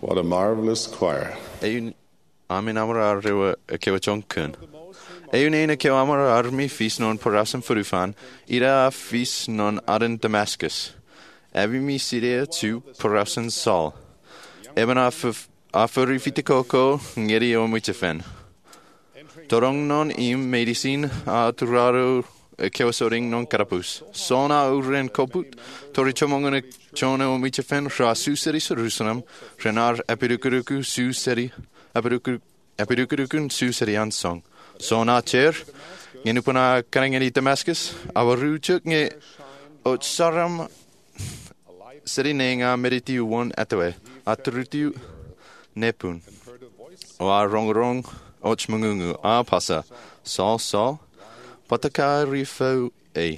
What a marvelous choir. Amin amar ar rewa kewa chonkun. Eunena kewa amar armi fis non porasam furufan, ira fis non aden Damascus. Avimi sidea tu porasam Saul. Eben afuri fitikoko ngeri o mutefen. Torong non im medicine a turaro kewasoring non carapus. Sona uren koput, torichomongone chone o mutefen, ra suseri Jerusalem, renar epirukuruku suseri, epirukun suseri ansong. Sona cher, genupana karangeni Damascus, avaruchuk nge otsaram seri nenga meditiu one atawe, atrutiu nepun. Wa rong ochmungungu a pasa, Saul, pataka rifo e.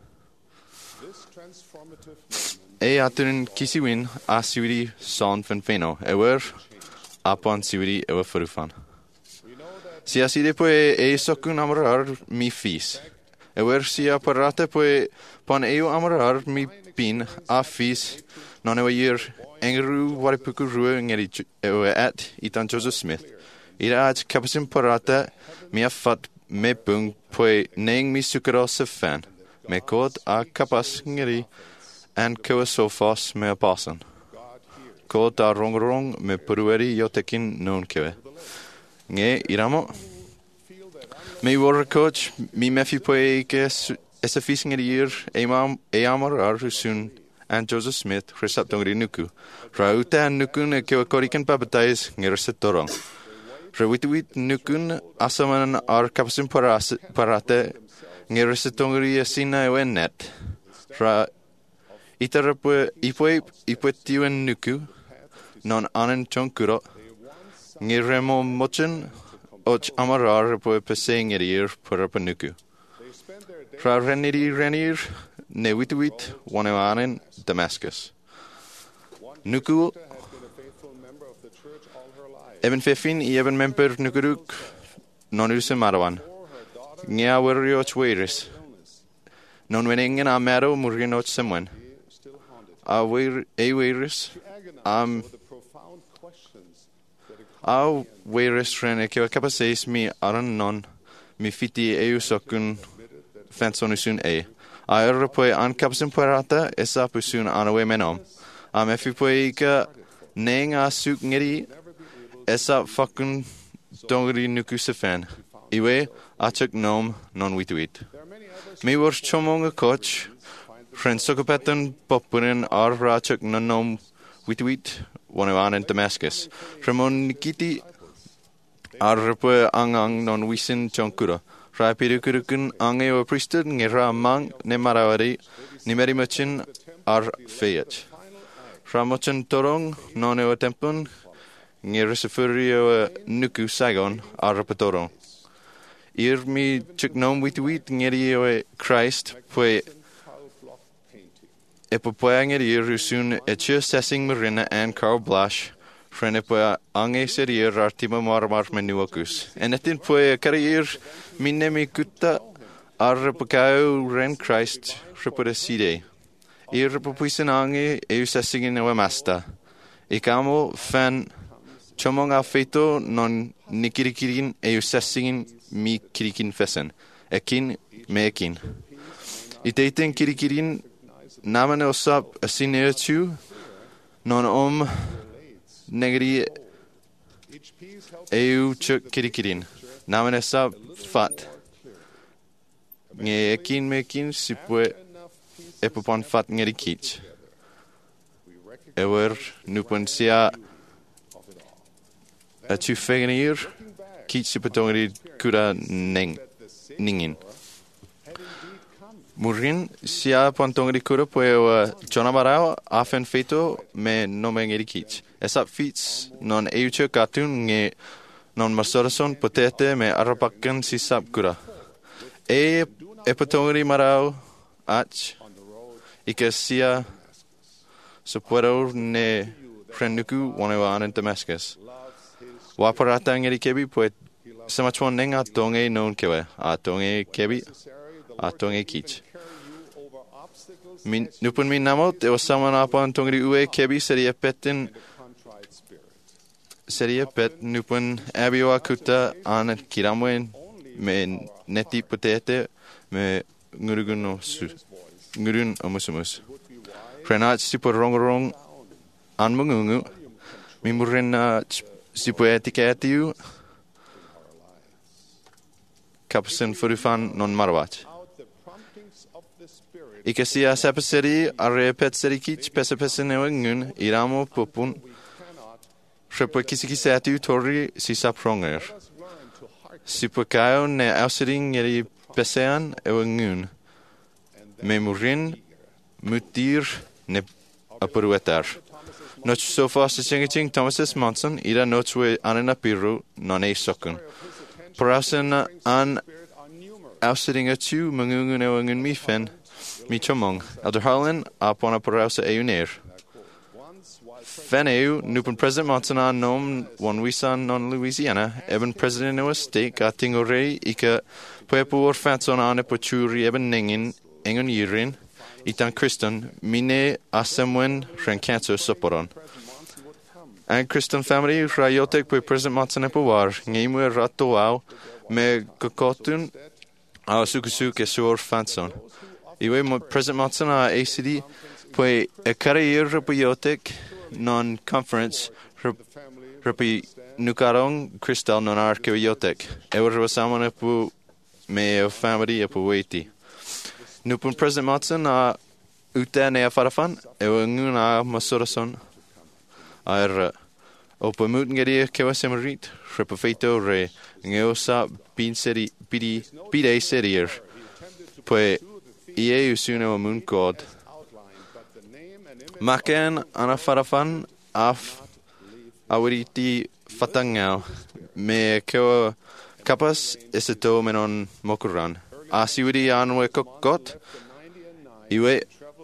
E atun kisiwin a siwiri son fenfeno, ewer apon siwiri ewer furufan. Sia side poe e sokun amarar mi fis. Ewer sia parate poe pon eu amarar mi pin a fis non ewe year engru waripuku rue ngeri ewe at itan Joseph Smith. Ira at kapasim parata mi afat me bung poe neng mi sukaro se fan. Me kod a kapas ngeri and koa sofos me apasan. Kod a rong me purueri yotekin non kewe. Nge iramo. Me war coach mi mefi poe ke esa fishing a year e amar arusun and Joseph Smith resaptongri nuku. Rauta nukun e kewa korikan pabatais ngerset torong. Rewituit nukun asaman ar kapasim parate ngersetongri asina ewenet. Ra itarapue ipuetiwen nuku non anen chonkuro ngeremo mochen och amarar poe peseng erir purapanuku. Ra renir nevituit wanewanen Damascus. Nuku even fefin even member nukuruk nonuse marawan. Ngea werioch weiris. Non weningen a mero murinoch semwen. A weiris a weiris rene keo kapaseis mi aran non mi fiti eusokun fensonusun e. A erpoe an kapasim parata esa pusun anawe menom. A mefipoe ka neng a suk ngeri esa fakun dongri nukusefen. Iwe achuk nom non wituit. Mi war chomonga coach Frensokopetan popurin ar rachuk non nom wituit Wanawan in Damascus. Ramon Nikiti arrepoe ang non wisin chonkura. Rapirukun ange o priesthood ngera mang ne marawari nimeri machin ar feyach. Ramochan torong non o tempun ngeresefurio nuku sagon arrepatorong. Ir mi chuknom wituit ngeri o Christ poe Epopoang rusun etche sessing marina and Carl Blash, Frenepoa ange serir artima marmar menuacus. En etin poe carrier minemi gutta arrepocao ren Christ repodeside. Irrepopuisen ange eu sessing in our master. Icamo fan chomong afeto non nikirikirin eu sessing mi kirikin fessen. Ekin me ekin. Iteiten kirikirin Namen osap asinetu non negri eu chuk kirikirin. Namen osap fat. Nge ekin mekin sipue epopon fat ngeri kich. Ewer nupon sia atu fegenir kich sipetongri kura ningin. Murin sia pontongri kura poe chonabarao afen feto me nomengeri kich. Esap fits non euche katun nge non masorason potete me arapakan sisap kura. Epotongri marao ach ike sia supuero ne frenuku wanewan in Damascus. Waparata ngeri kebi poe samachon nenga tonge non kewe a tonge kebi a tonge kich. Nupun min namot, e was saman apon tongri ue kebi seri epetin seria pet nupun abio akuta an kiramwen me neti potete me ngurun omusumus. Renat sipo rongrong an mungungu mi murena sipo etiketiu kapsen furufan non marwat. Ikasia sapaseri are pet serikich pesapesen ewangun iramo popun Shrepa kisikisatu tori si sapronger. Sipakao ne ausering yeri pesean ewangun. Memurin mutir ne apuruetar. Noch so fast singing Thomas S. Monson, ira nochwe anena piru non e sokun. Parasen an ausering atu mangungun ewangun mifen, michomong. Elder Harlan upon a parausa euner. Feneu, nupen President Montana nom one wisan non Louisiana, eben President no state gating ore ika puepo or fatson ane pochuri eben ningin engon yirin itan Christian mine asemwen rencanto soporon. And Christian family rayotek pu President Montana puar ngeimu ratoau me kokotun a sukusuk esor fatson. Iwe President Montana ACD pu e career puyotek non-conference rapi nukarong crystal non arkeoyotek. Ewer wasamana pu me family epu weti. Nupun President Matson a uta ne afarafan ewangun a masorason ar opa mutngeri kewasemerit repafeito re ngeosa binseri bide serier pue ie usuna mun god Maken ana farafan af awiriti fatangau me keo kapas eseto menon mokuran. Asiwiri anwe kokot iwe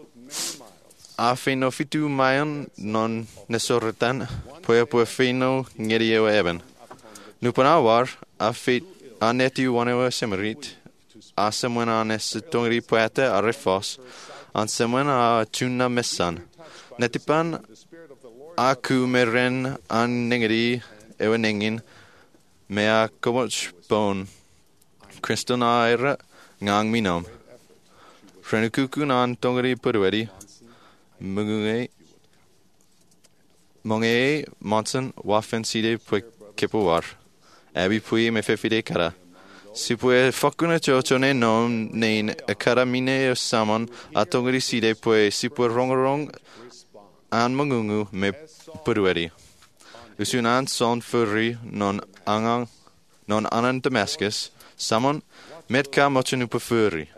afino fitu mayan non nesoretan pue fino ngerio eben. Nupanawar afit anetu wanewa semerit asemwen anesetongri poete arefos ansemwen a tuna mesan. Netipan aku meren an ningeri ewa ningin mea komoch bon Kriston aira ngang minom. Renukukun an tongeri purwedi mungue monge monson wafen side pue kepowar. Abi pui me fefide kara. Si pue fokuna chochone nom nein a kara mine samon a tongeri side pue si pue rongrong an mangungu me purwedi. Usunan son furri non anan Damascus, samon metka mochenu pufurri.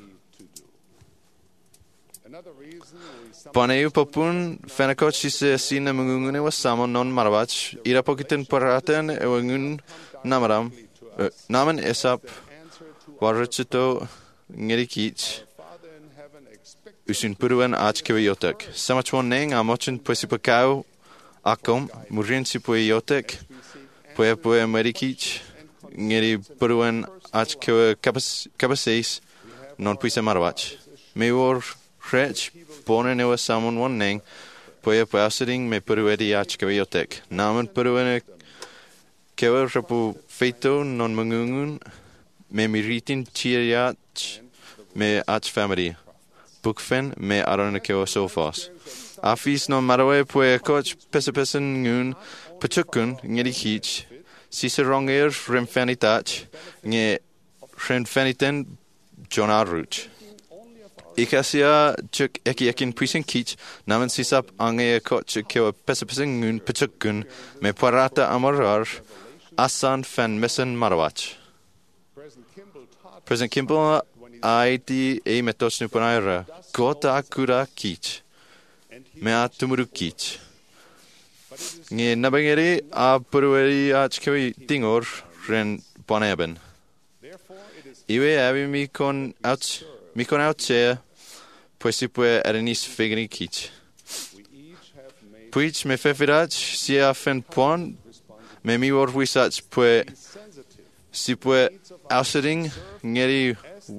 Paneu popun fenakot se sina mangungune was samon non marawach, ira pokitin paraten ewangun namaram, naman esap warachito ngerikich. Usun puruan ach kewayotek. Samachwon neng amochin puesipakau akom murin si pueyotek pue merikich ngeri puruan ach kewa kapaseis non puisa marawach. Mewor rech bonen ewa samon won neng pue pauseding me puruedi ach kewayotek. Naman puruan kewa rapu feito non mangungun me miritin chiriach me ach family. Bukfen me aronakeo sofos. Afis no marawe pue coach pesapesen ngun pachukun ngeri hich. Ciceronger remfanitach nge remfaniten jonaruch. Ikasia chuk ekiakin puisen kich naman sisap ange coach keo pesapesen ngun pachukun me parata amorar asan fan mesen marawach. President Kimball Aiti e metos nuponaira gota kura kich mea tumuru kich nge nabangeri a purueri a chkewi dingor ren boneben iwe abi mikon out che puesipue erenis figni kich puich me fefirach sia fen pon me mi wor wisach pue sipue auseding ngeri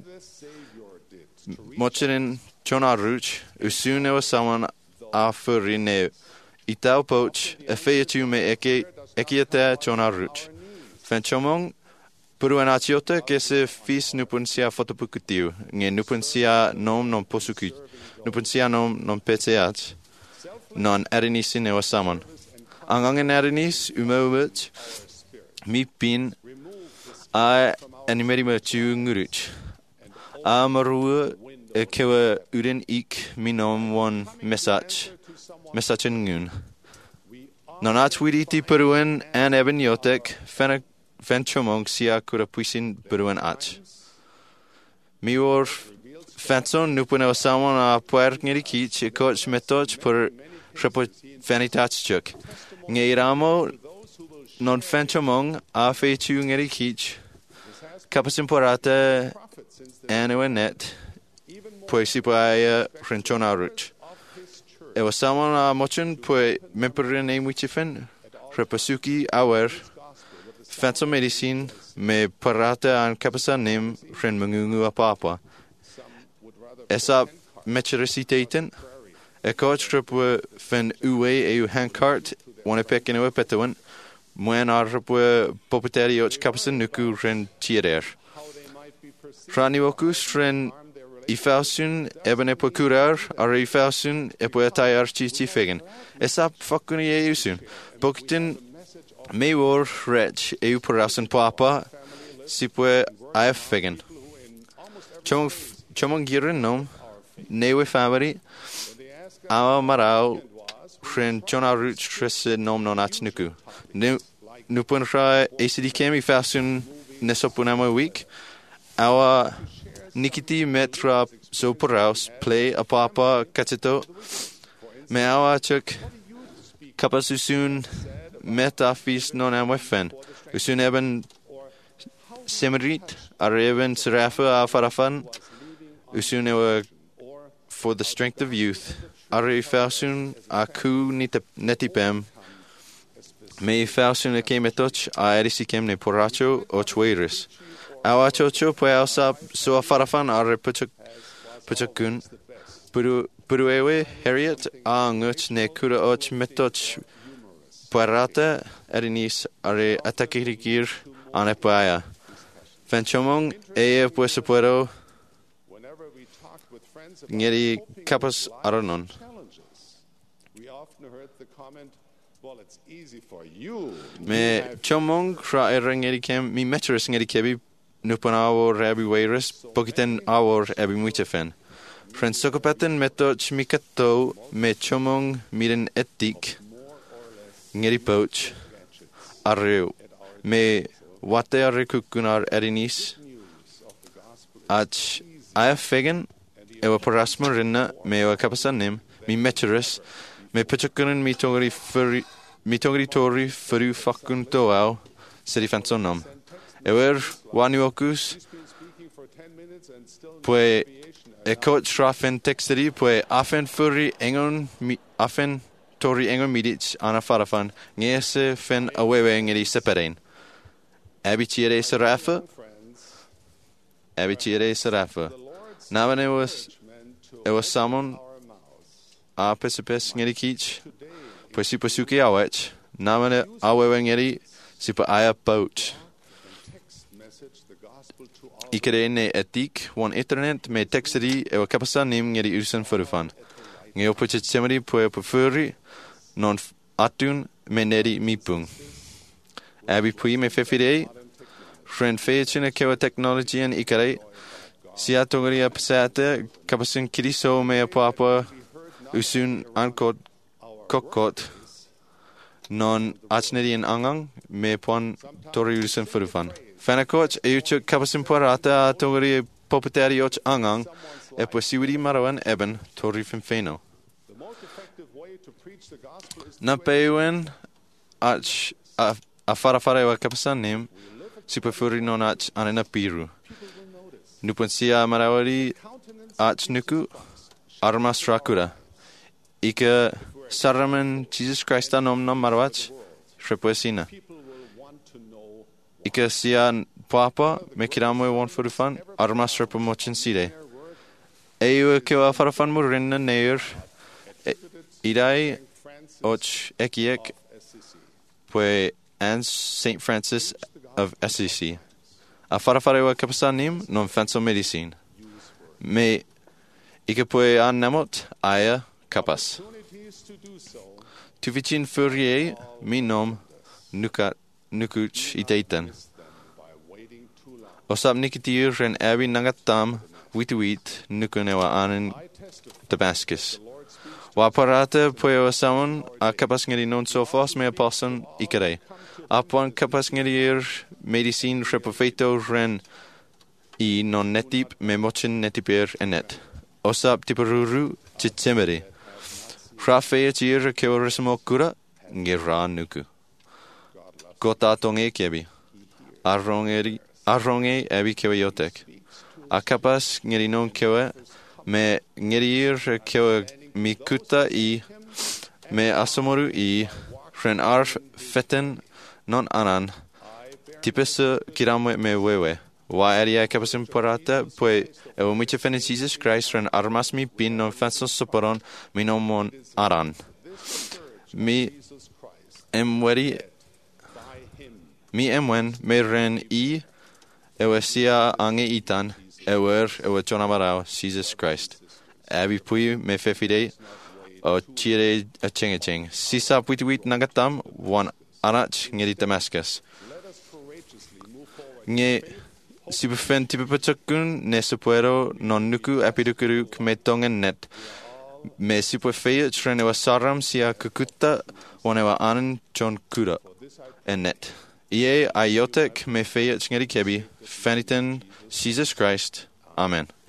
Mocherin chona ruch, usune was someone a furine itau poach, a featu me eke ekiete chona ruch. Fen chomong Puru anachiota que se fis nupunsia fotopukutiu, nge nupunsia non posuku, nupunsia non peteat, non erinisin ewa samon. Angangen erinis umowit, mi pin, a animerima tu nguruch. A marua e kewa uden ik minom won mesachin ngun. Non atwiditi peruen an eben yotek, Fen chomong sia kura puisin beruan ach. Mi or fenson nupen o samon a puer ngeri kich e coach metoch per repo fanitach chuk. Ngeiramo non fen chomong a fe chu ngeri kich. Kapasin porata anu net. Puesi puaya renchona ruch. E o samon a mochun pue memperin e muchifen. Repasuki awer. Fenso medicine me parata an kapasan nim ren mungungu apapa. Esa mecherecitaten. E coach repwe fen uwe e u hankart one pekin uwe petawan. Mwen ar repwe popeteri och kapasan nuku ren tierer. Rani okus ren ifausun ebene pokurar ar ifausun epoetai archichi fegen. Esa fakuni e usun. Boktin me war rech eu parasan papa sipwe af fegen. Chomong girin nom newe family awa marau ren chona ruch tresse nom non atnuku. Nupun ra ACD kemi fasun nesopunamo week awa nikiti metra so paraus play a papa katito me awa chuk kapasusun metafis non amwefen. Usun eben semerit, ar eben serafa a farafan. Usun ewa for the strength of youth. Ar falsun a ku netipem. Me falsun a kemetoch a erisikem ne poracho o chweris. Awa chocho pue alsa so a farafan ar puchakun. Puruewe Harriet a nguch ne kura och metoch Parata erinis are atakirikir anepaya. Fenchomong ea puesupuero ngeri kapas aranon. Me chomong ra erengeri kem mi meteris ngeri kebi nupan awor rabi weiris pokiten awor ebi muitefen. Frensokopeten metoch mikato me chomong miren etik ngeri poch arreu me wate arre kukunar erinis ach aya fegen ewa parasma rinna me ewa kapasanim mi meteris me pachukunin mi tongri tori furu fakun toau seri fansonam ewer wanuokus pue e coach rafen texteri pue afen furi engon afen Tori engon midich ana farafan ngese fen awewe ngeri separain. Abitiere serafa. Navane was samon a pesipes ngeri kich. Pusi pusuki awech. Navane awewe ngeri sipa aya boat. Ikere ne etik one internet me texteri ewa kapasan nim ngeri usen furufan. Ngeo puchet semeri pue pufuri non atun meneri mipung. Abi pui me fefirei ren feechina kewa technology and ikare sia tongri apsate kapasun kiriso me papa usun ankot kokot non achneri en angang me pon tori usun furufan. Fanakoch euchuk kapasun parata tongri popeteri och angang e posiwiri marawan eben tori fenfeno. Na pewen ach a farafare wa kapasanim superfuri non ach anena piru. Nupansia marawari ach nuku armas rakura. Ika saraman Jesus Christ nom marawach repuesina. Ika sia papa mekiramo won furufan armas repumochin side. Ewa kewa farafan murinna neir idai och ekiek pue and St. Francis of Assisi. A wharawharewa kapasanim non fenso medicine. Me ikapoe a namot aia kapas. Tuvichin furie mi nom nukuch itaitan. Osap nikitir ren abi nangatam wituit nukunewa anin Damascus. Waparata poeo saun a kapas ngeri non sofos me aposon ikare. Apon kapas ngeri medicine repofeto ren I non netip me mochin netiper enet. Osap tiparuru chitemeri. Rafea tir keorismo kura ngira nuku. Gota tonge kebi. Arronge ebi kewayotek. A kapas ngeri non kewa me ngerir kewa mikuta I me asomoru I ren arf feten non anan tipesa kirame me wewe. Wa eria kapasim porata pue evo mucha fen in Jesus Christ ren armas mi pin non fensos soporon mi non mon aran. Mi emwen me ren I ewesia ange itan ewer chonamarao Jesus Christ. Abi pui me fefide o chire a chingaching. Sisa puituit nagatam wan arach ngeri Damascus. Nge sibufen tipapachakun ne supuero non nuku apidukuruk me tongen net. Me sipufeya trenewa saram sia kukuta wanewa anan chon kura en net. Ie ayotek me feya ngeri kebi fanitan Jesus Christ. Amen.